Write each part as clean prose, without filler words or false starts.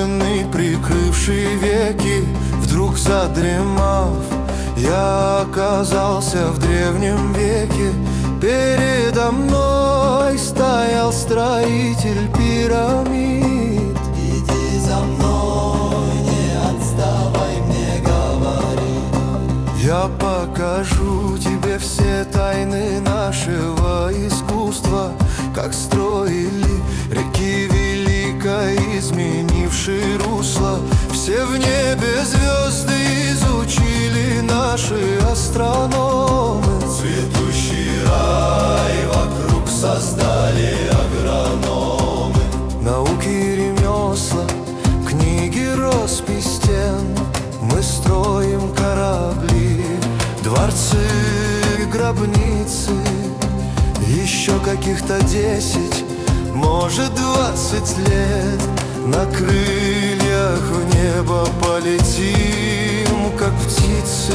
восторженный, прикрывший веки, вдруг задремав, я оказался в древнем веке. Передо мной стоял строитель пирамид. Иди за мной, не отставай, мне говори. Я покажу тебе все тайны нашего искусства, как строили реки великой, изменившие русло. Все в небе звезды изучили наши астрономы. Цветущий рай вокруг создали агрономы. Науки и ремесла, книги, роспись стен. Мы строим корабли, дворцы, гробницы. Еще каких-то 10, может 20 лет. На крыльях в небо полетим, как птицы.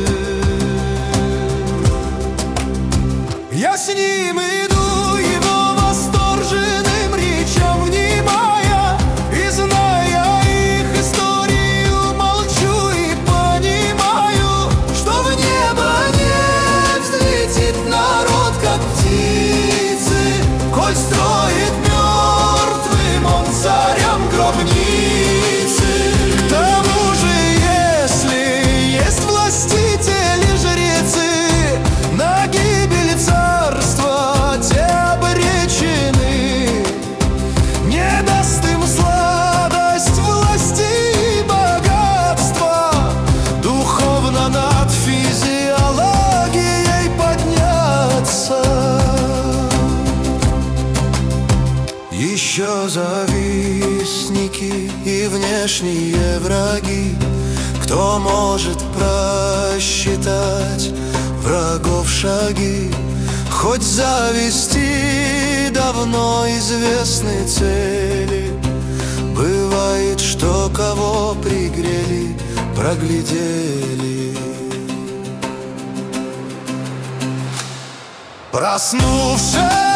Я с ним иду, его восторженным речам внимая, и зная их историю, молчу и понимаю, что в небо не взлетит народ, как птицы, коль строит мертвым он царям гробницы. К тому же, если есть властители, жрецы, на гибель царства те обречены. Не даст им сладость власти и богатства духовно над физиологией подняться. Еще завистники и внешние враги, кто может просчитать врагов шаги, хоть завести давно известные цели. Бывает, что кого пригрели, проглядели. Проснувшись